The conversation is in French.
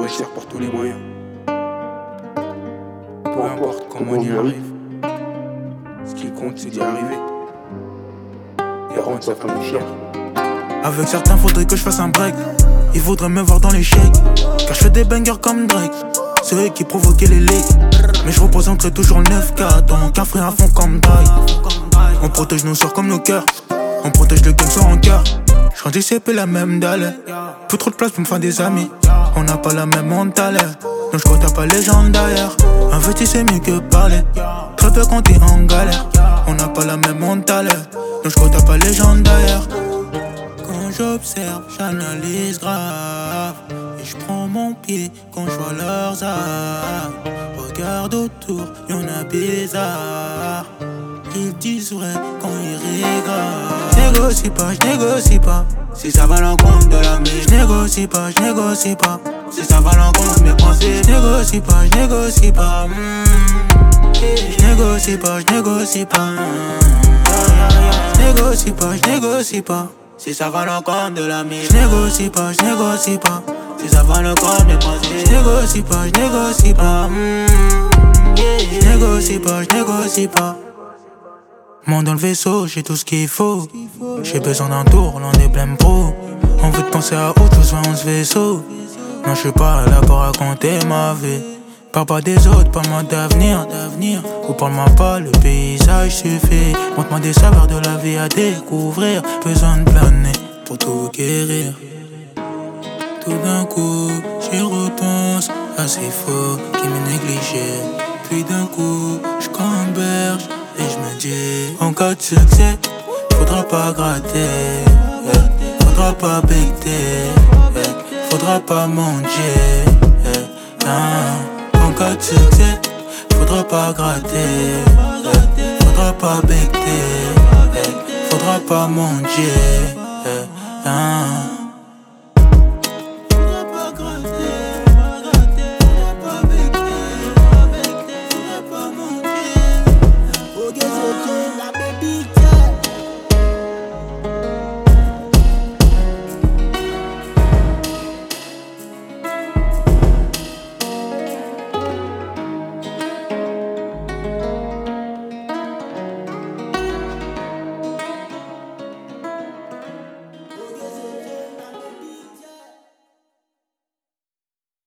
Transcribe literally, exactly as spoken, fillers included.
réussir par tous les moyens. Peu importe comment on y arrive, ce qui compte c'est d'y arriver et rendre sa famille fière. Avec certains faudrait que je fasse un break. Ils voudraient me voir dans l'échec, car je fais des bangers comme Drake. C'est eux qui provoquaient les leaks, mais je représenterai toujours le neuf K. Donc un frère à fond comme Drake. On protège nos soeurs comme nos cœurs, on protège le game sans rancœur. J'grandis C P la même dalle, plus trop de place pour me faire des amis. On n'a pas la même mentale, donc j'crois t'as pas légende d'ailleurs. Investir c'est mieux que parler, très peu quand t'es en galère. On n'a pas la même mentale, donc j'crois t'as pas légende d'ailleurs. Quand j'observe, j'analyse grave, et j'prends mon pied quand j'vois leurs armes. Regarde autour, y'en a bizarre. Ils disent vrai quand ils rigolent. J'négocie pas, j'négocie pas, si ça va à l'encontre de la mise. J'négocie pas, j'négocie pas, si ça va à l'encontre de mes pensées. J'négocie pas, j'négocie pas, mm. J'négocie pas, j'négocie pas, mm. J'négocie pas, j'négocie pas, si ça va à l'encontre de la mise. J'négocie pas, j'négocie pas, si ça va à l'encontre de mes pensées. J'négocie pas, j'négocie pas, mm. J'négocie pas, j'négocie pas. Monte dans le vaisseau, j'ai tout ce qu'il faut. J'ai besoin d'un tour, l'on est blême pro. On veut te penser à autre chose, va on se vaisseau. Non, je suis pas là pour raconter ma vie. Parle pas des autres, parle-moi d'avenir, d'avenir. Ou parle-moi pas, le paysage suffit. Montre-moi des saveurs de la vie à découvrir. Besoin de planer pour tout guérir. Tout d'un coup, j'y repense à ces faux qui me négligeaient. Puis d'un coup, je camberge et je me dis, en cas de succès, faudra pas gratter, yeah. Faudra pas becter, yeah. Faudra pas manger, yeah. Nah. En cas de succès, faudra pas gratter, yeah. Faudra pas becter, yeah. Faudra pas manger, yeah. Nah. La baby